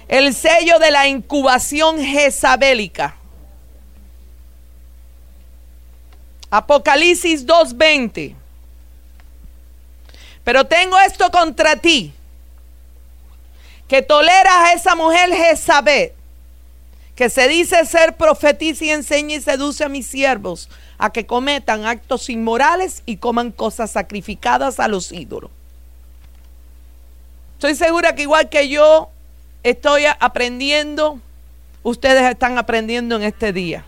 El sello de la incubación jezabélica. Apocalipsis 2:20. Pero tengo esto contra ti, que toleras a esa mujer Jezabel, que se dice ser profetiza y enseña y seduce a mis siervos a que cometan actos inmorales y coman cosas sacrificadas a los ídolos. Estoy segura que igual que yo estoy aprendiendo, ustedes están aprendiendo en este día.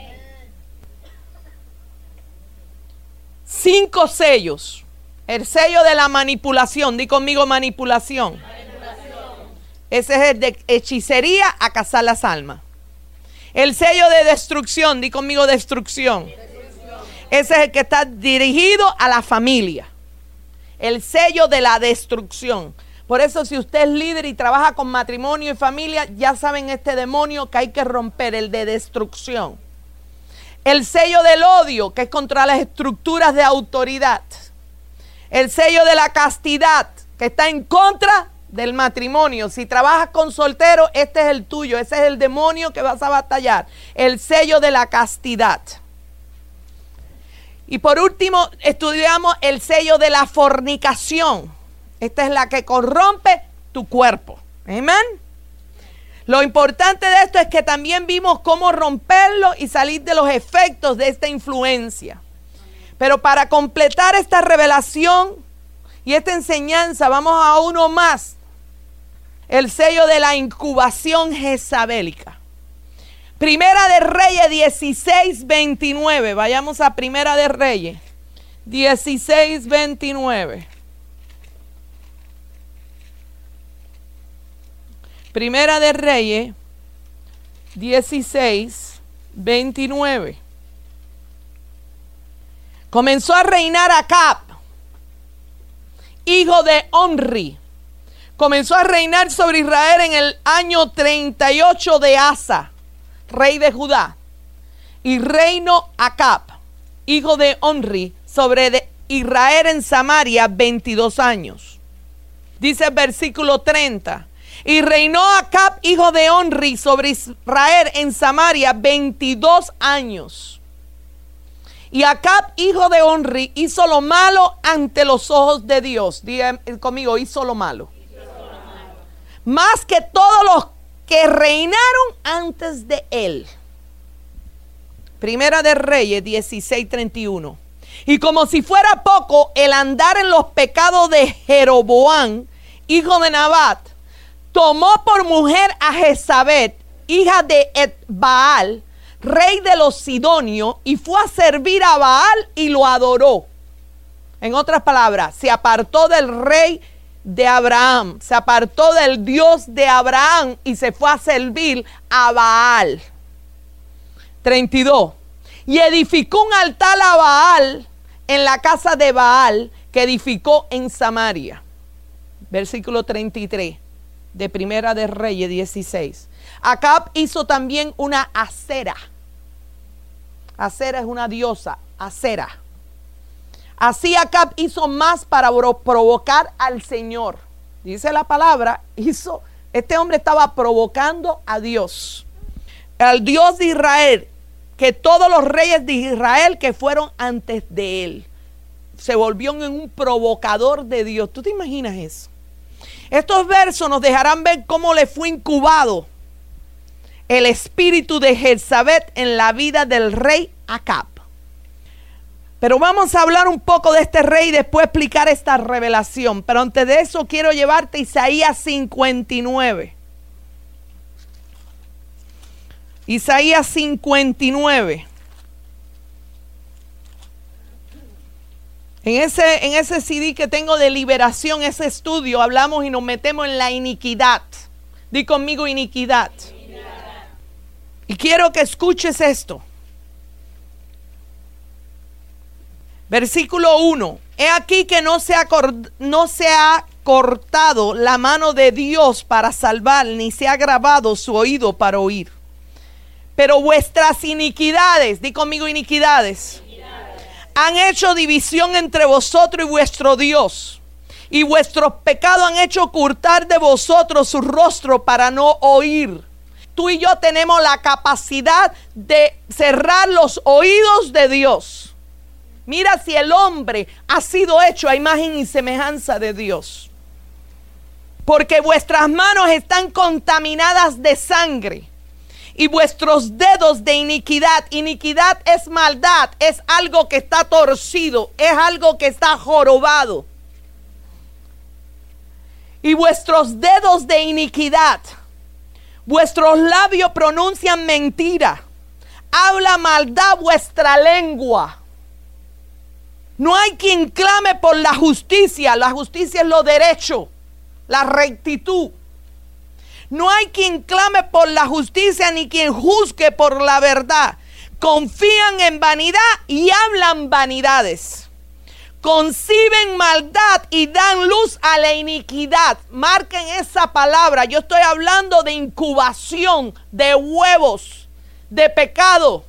5 sellos. El sello de la manipulación. Di conmigo manipulación. Ese es el de hechicería a cazar las almas. El sello de destrucción. Di conmigo destrucción. Ese es el que está dirigido a la familia. El sello de la destrucción. Por eso si usted es líder y trabaja con matrimonio y familia, ya saben este demonio que hay que romper, el de destrucción. El sello del odio, que es contra las estructuras de autoridad. El sello de la castidad, que está en contra del matrimonio. Si trabajas con soltero, este es el tuyo. Ese es el demonio que vas a batallar. El sello de la castidad. Y por último, estudiamos el sello de la fornicación. Esta es la que corrompe tu cuerpo. Amén. Lo importante de esto es que también vimos cómo romperlo y salir de los efectos de esta influencia. Pero para completar esta revelación y esta enseñanza, vamos a uno más. El sello de la incubación jezabélica. Primera de Reyes 16:29. Vayamos a Primera de Reyes 16:29. Primera de Reyes 16:29. Comenzó a reinar Acab, hijo de Omri. Comenzó a reinar sobre Israel en el año 38 de Asa, rey de Judá. Y reinó Acab, hijo de Omri, sobre Israel en Samaria 22 años. Dice el versículo 30. Y reinó Acab, hijo de Omri, sobre Israel en Samaria 22 años. Y Acab, hijo de Omri, hizo lo malo ante los ojos de Dios. Diga conmigo, hizo lo malo. Más que todos los que reinaron antes de él. Primera de Reyes 16:31. Y como si fuera poco, el andar en los pecados de Jeroboam, hijo de Nabat, tomó por mujer a Jezabel, hija de Etbaal, rey de los Sidonios, y fue a servir a Baal y lo adoró. En otras palabras, se apartó del rey de Abraham, se apartó del Dios de Abraham y se fue a servir a Baal. 32. Y edificó un altar a Baal en la casa de Baal que edificó en Samaria. Versículo 33 de Primera de Reyes 16. Acab hizo también una Acera. Acera es una diosa, Acera. Así Acab hizo más para provocar al Señor. Dice la palabra, este hombre estaba provocando a Dios. Al Dios de Israel, que todos los reyes de Israel que fueron antes de él. Se volvió en un provocador de Dios. ¿Tú te imaginas eso? Estos versos nos dejarán ver cómo le fue incubado el espíritu de Jezabel en la vida del rey Acab. Pero vamos a hablar un poco de este rey y después explicar esta revelación. Pero antes de eso quiero llevarte a Isaías 59. Isaías 59. En ese CD que tengo de liberación, ese estudio, hablamos y nos metemos en la iniquidad. Di conmigo iniquidad. Y quiero que escuches esto. Versículo 1. He aquí que no se ha cortado la mano de Dios para salvar, ni se ha grabado su oído para oír. Pero vuestras iniquidades, di conmigo iniquidades, han hecho división entre vosotros y vuestro Dios. y vuestros pecados han hecho ocultar de vosotros su rostro para no oír. Tú y yo tenemos la capacidad de cerrar los oídos de Dios. Mira si el hombre ha sido hecho a imagen y semejanza de Dios. Porque vuestras manos están contaminadas de sangre y vuestros dedos de iniquidad. Iniquidad es maldad, es algo que está torcido, es algo que está jorobado. Y vuestros dedos de iniquidad, vuestros labios pronuncian mentira, habla maldad vuestra lengua. No hay quien clame por la justicia es lo derecho, la rectitud. No hay quien clame por la justicia ni quien juzgue por la verdad. Confían en vanidad y hablan vanidades. Conciben maldad y dan luz a la iniquidad. Marquen esa palabra. Yo estoy hablando de incubación, de huevos, de pecado.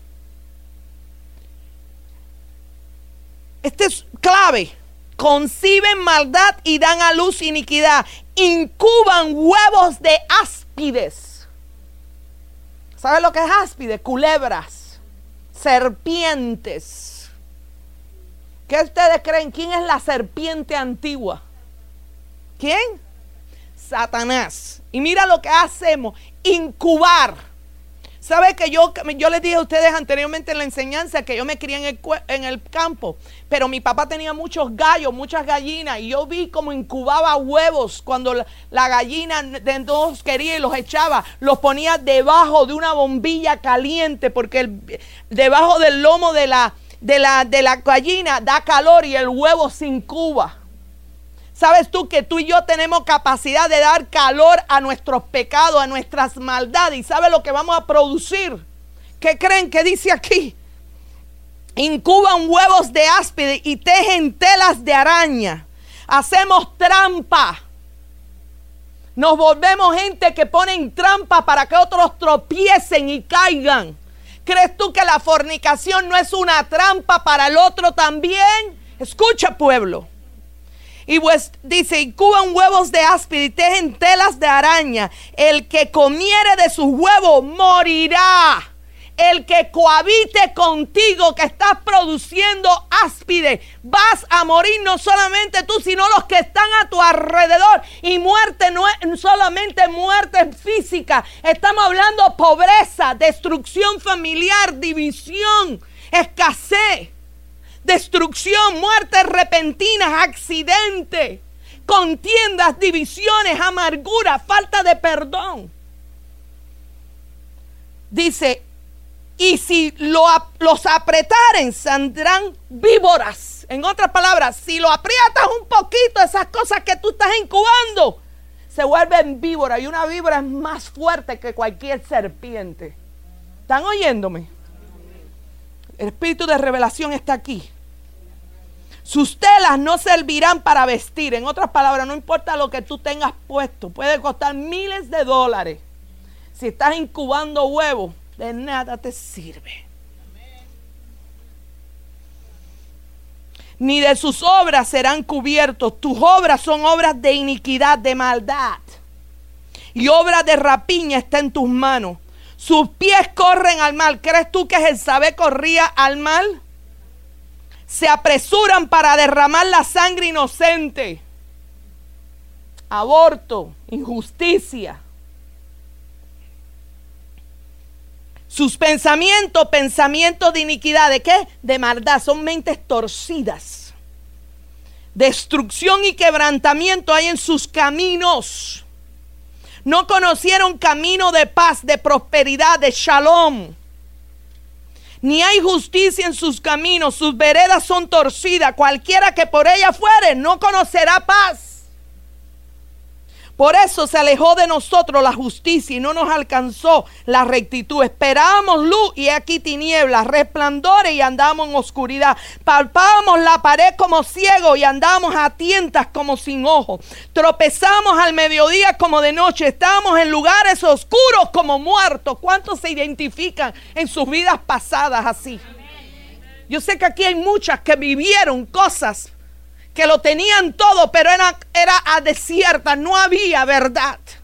Este es clave. Conciben maldad y dan a luz iniquidad. Incuban huevos de áspides. ¿Sabes lo que es áspides? Culebras, serpientes. ¿Qué ustedes creen? ¿Quién es la serpiente antigua? ¿Quién? Satanás. Y mira lo que hacemos. Incubar. ¿Sabe que yo les dije a ustedes anteriormente en la enseñanza que yo me crié en el campo? Pero mi papá tenía muchos gallos, muchas gallinas. Y yo vi cómo incubaba huevos cuando la gallina de dos quería y los echaba. Los ponía debajo de una bombilla caliente porque debajo del lomo de la gallina da calor y el huevo se incuba. ¿Sabes tú que tú y yo tenemos capacidad de dar calor a nuestros pecados, a nuestras maldades? ¿Y sabes lo que vamos a producir? ¿Qué creen que dice aquí? Incuban huevos de áspide y tejen telas de araña. Hacemos trampa. Nos volvemos gente que ponen trampa para que otros tropiecen y caigan. ¿Crees tú que la fornicación no es una trampa para el otro también? Escucha, pueblo. Y pues dice, incuban huevos de áspide y tejen telas de araña. El que comiere de sus huevos morirá. El que cohabite contigo, que estás produciendo áspide, vas a morir, no solamente tú, sino los que están a tu alrededor. Y muerte no es solamente muerte física. Estamos hablando pobreza, destrucción familiar, división, escasez. Destrucción, muertes repentinas, accidentes, contiendas, divisiones, amargura, falta de perdón. Dice, y si los apretaren, saldrán víboras. En otras palabras, si lo aprietas un poquito, esas cosas que tú estás incubando, se vuelven víboras. Y una víbora es más fuerte que cualquier serpiente. ¿Están oyéndome? El espíritu de revelación está aquí. Sus telas no servirán para vestir. En otras palabras, no importa lo que tú tengas puesto, puede costar miles de dólares. Si estás incubando huevos, de nada te sirve. Ni de sus obras serán cubiertos. Tus obras son obras de iniquidad, de maldad. Y obra de rapiña está en tus manos. Sus pies corren al mal. ¿Crees tú que Jezabel corría al mal? Se apresuran para derramar la sangre inocente. Aborto, injusticia. Sus pensamientos de iniquidad. ¿De qué? De maldad. Son mentes torcidas. Destrucción y quebrantamiento hay en sus caminos. No conocieron camino de paz, de prosperidad, de shalom. Ni hay justicia en sus caminos. Sus veredas son torcidas. Cualquiera que por ella fuere no conocerá paz. Por eso se alejó de nosotros la justicia y no nos alcanzó la rectitud. Esperábamos luz y aquí tinieblas, resplandores y andábamos en oscuridad. Palpábamos la pared como ciegos y andábamos a tientas como sin ojos. Tropezábamos al mediodía como de noche. Estábamos en lugares oscuros como muertos. ¿Cuántos se identifican en sus vidas pasadas así? Yo sé que aquí hay muchas que vivieron cosas que lo tenían todo, pero era a desierta, no había verdad.